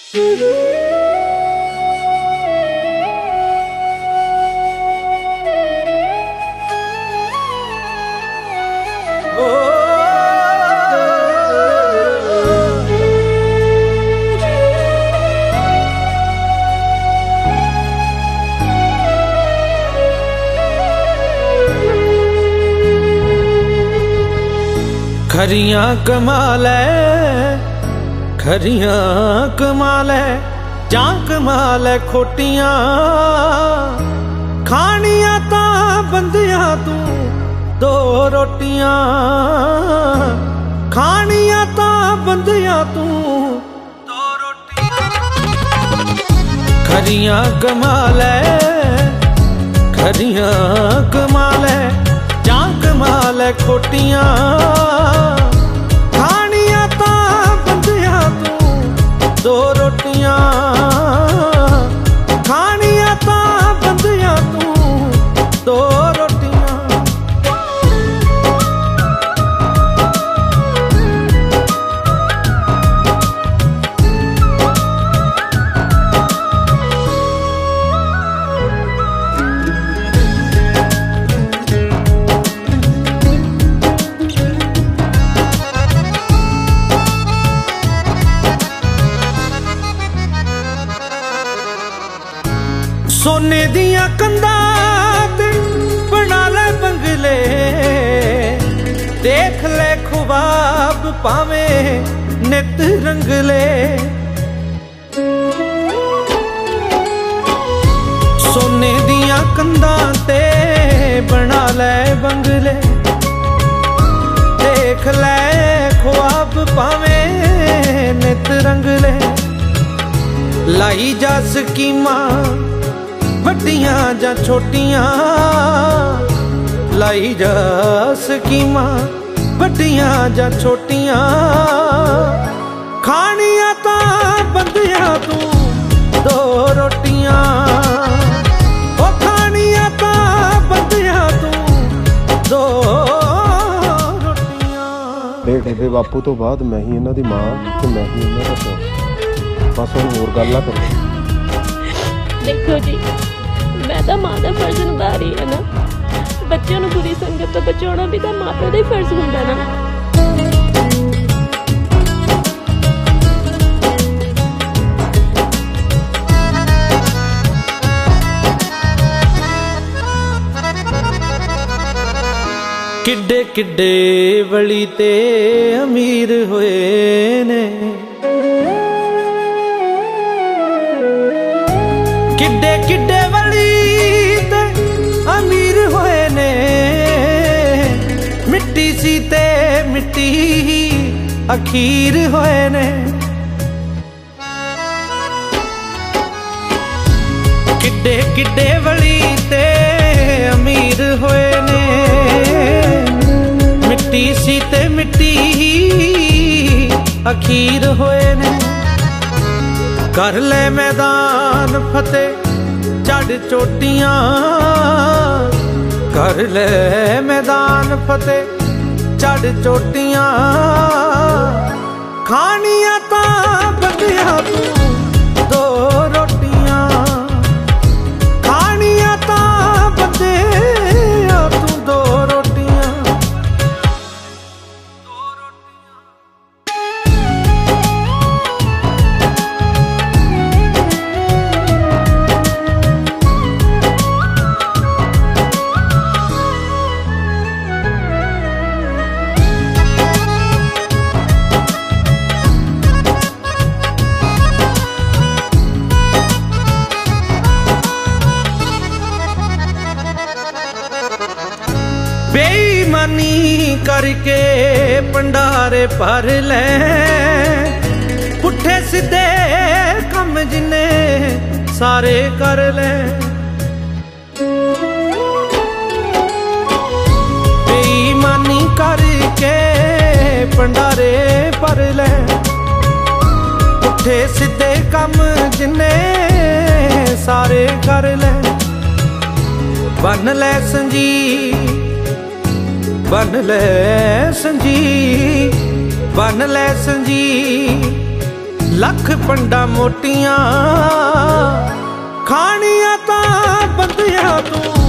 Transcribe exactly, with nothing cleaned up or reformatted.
खरियां कमाल है, खरियां कमाल है, जां कमाल है खोटियां खानियां तां बंदियां तू दो रोटियां खानियां तां बंदियां तू दो रोटियां। खरियां कमाल है, खरियां कमाल है, जां कमाल है खोटियां खानियां तां बंदियां तू दो रोटियां खानियां तां बंदियां तू दो रोटियां। सोने दियां कंधां ते बना ले बंगले, देख ले ख्वाब पावें नित रंगले। सोने दियां कंधां ते बना ले बंगले, देख ले ख्वाब पावें नित रंगले। लाई जा स्कीमां वड्डियां जां छोटियां, लाई जा स्कीमां वड्डियां जां छोटियां खानियां तां बंदियां तू दो रोटियां ओ खानियां तां बंदियां तू दो रोटियां। बे बापू तो बाद मैं ही इन्हां दी मां ते मैं ही इन्हां दा प्यो, बस हुण होर गल ना करो। देखो जी, मैं तो माँ का फर्ज निभा रही है ना, बच्चों को बुरी संगत तो बचाना भी तो माँ प्यो का ही फर्ज होंदा ना। किड्डे किड्डे वली ते अमीर होए ने, किड्डे किड्डे वली ते अमीर होए ने, मिट्टी सी ते मिट्टी अखीर होए ने। किड्डे किड्डे वली ते अमीर होए ने, मिट्टी सी ते मिट्टी अखीर होए ने। कर ले मैदान फतेह चढ़ चोटियां, कर ले मैदान फतेह चढ़ चोटियां खानियां तां बंदियां तू दो रोटियां खानियां तां बंदियां तू दो रोटियां। बेईमानी करके भंडारे भर ले, पुठे सीधे कम जिन्ने सारे कर ले। बेईमानी करके भंडारे भर ले, पुठे सीधे कम जिन्ने सारे कर ले। बन ले संजी बन ले संजी बन ले संजी, लख पंडा मोटियां खानियां तां बंदियां तू